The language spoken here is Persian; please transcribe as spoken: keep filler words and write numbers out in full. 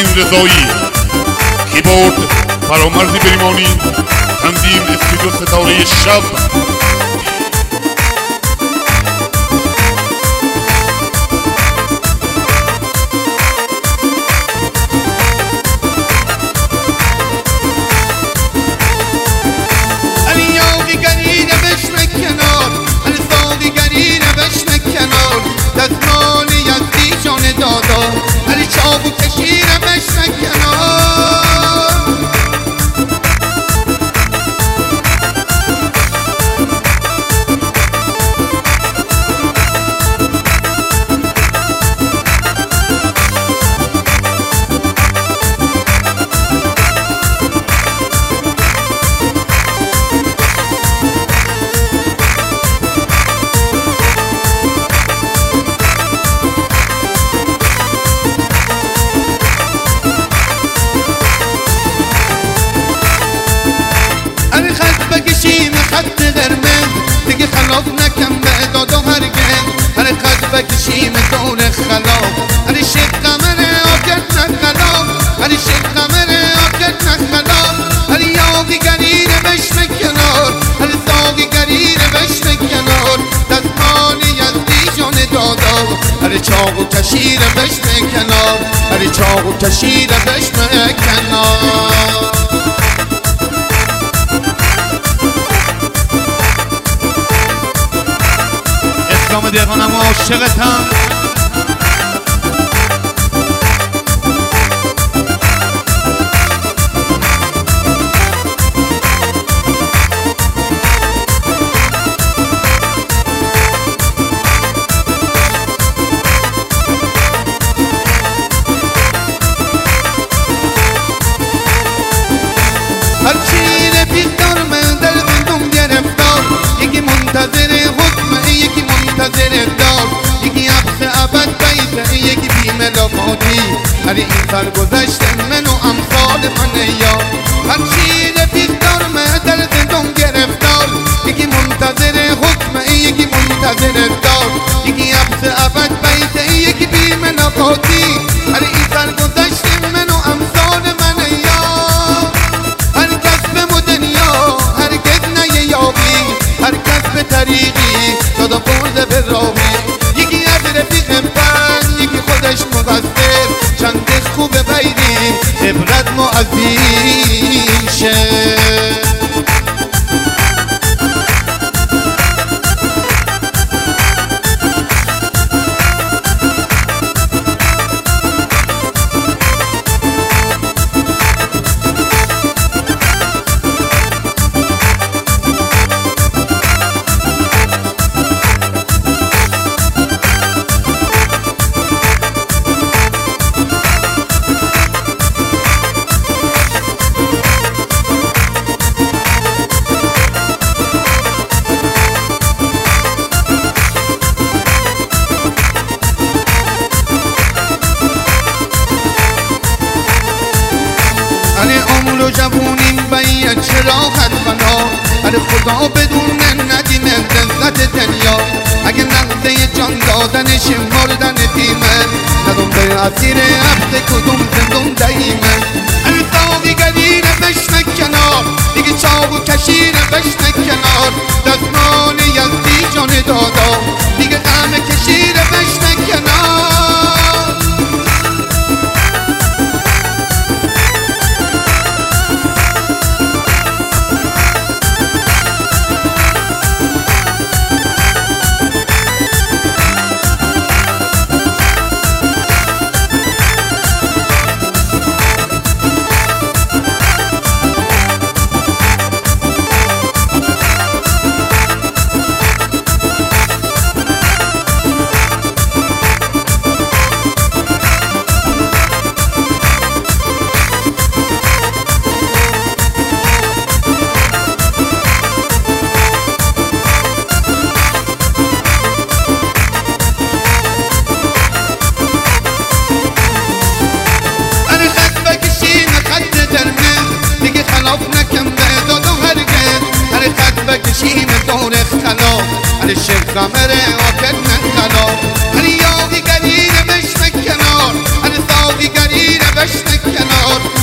حسین رضایی، کیبورد فرامرز بریمانی، تنظیم استودیو ستاره شب. علی چاقو کشیره بشنه کنار، بکشیم خط قرمز دیگه خلاف نکن به داد و هرگز، هر خط بکشیم دور خلاف، هر شیخ قمره آکت نخلاف، هر شیخ قمره آکت نخلاف، هر یاقی گریره بشنه کنار، هر ساقی گریره بشنه کنار، دستان یزدی جان دادا، هر چاقو کشیره بشنه کنار، هر چاقو کشیره بشنه کنار. اسلام دیوانم و عاشقتم، هرچی رفیق دار من در زندون گرفتار، یکی منتظر حکمه یکی منتظر دار، یکی حبس ابد بیته یکی بی ملاقاتی، هر این سرگذشت من و امثال من یار. هرچی رفیق دار من در زندون گرفتار، یکی منتظر حکمه یکی منتظر دار، یکی حبس ابد بیته یکی بی ملاقاتی، هر این سرگذشت من و امثال من یار. هر کس به مدنیا هرگز نه یابی، هر کس به طریقی دادا برده به راهی، یکی از رفیق من یکی خودش مقصر، چندش خوبه بیری عبرت معذین شه. هر عمر و جوونیم باید چرا خط بنا، هر خدا بدون ندیم لذت دنیا، اگه لحظه جان دادنش مردن تیمه، ندون به اسیر عبد کدوم زندون دایمه. هر ساقی گریره بشنه کنار، دیگه چاقو کشیره بشنه کنار، دستمان یزدی جان دادا، دیگه غم کشیره بشنه کنار. بکشیم دور خلاف، هر شیخ قمره آکد نخلاف، هر یاقی گریره بشنه کنار، هر ساقی گریره بشنه گرفتار